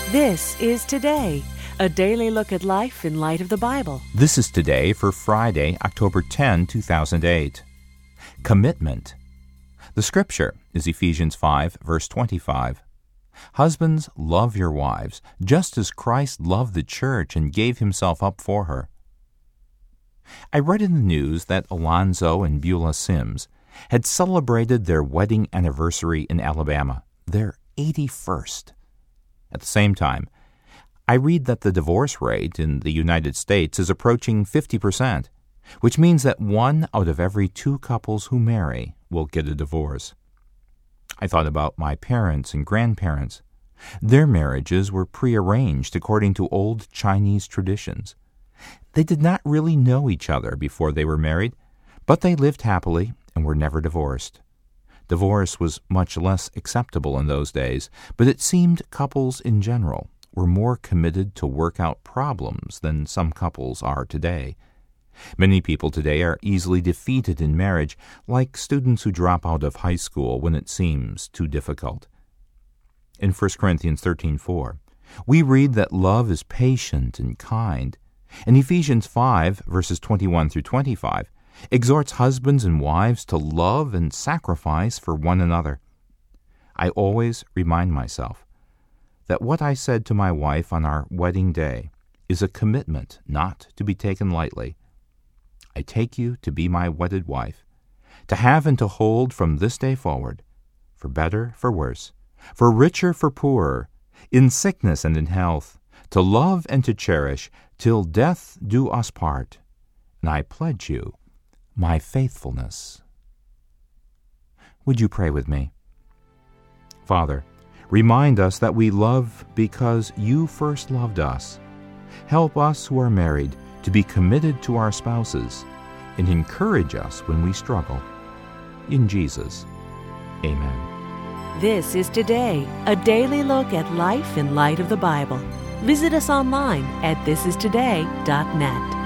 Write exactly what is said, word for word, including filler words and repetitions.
This is Today, a daily look at life in light of the Bible. This is Today for Friday, October tenth, two thousand eight. Commitment. The scripture is Ephesians five, verse twenty-five. Husbands, love your wives, just as Christ loved the church and gave himself up for her. I read in the news that Alonzo and Beulah Sims had celebrated their wedding anniversary in Alabama, their eighty-first. At the same time, I read that the divorce rate in the United States is approaching fifty percent, which means that one out of every two couples who marry will get a divorce. I thought about my parents and grandparents. Their marriages were prearranged according to old Chinese traditions. They did not really know each other before they were married, but they lived happily and were never divorced. Divorce was much less acceptable in those days, but it seemed couples in general were more committed to work out problems than some couples are today. Many people today are easily defeated in marriage, like students who drop out of high school when it seems too difficult. In First Corinthians thirteen four, we read that love is patient and kind. And Ephesians five, verses twenty-one through twenty-five, exhorts husbands and wives to love and sacrifice for one another. I always remind myself that what I said to my wife on our wedding day is a commitment not to be taken lightly. I take you to be my wedded wife, to have and to hold from this day forward, for better, for worse, for richer, for poorer, in sickness and in health, to love and to cherish, till death do us part. And I pledge you my faithfulness. Would you pray with me? Father, remind us that we love because you first loved us. Help us who are married to be committed to our spouses and encourage us when we struggle. In Jesus, amen. This is Today, a daily look at life in light of the Bible. Visit us online at this is today dot net.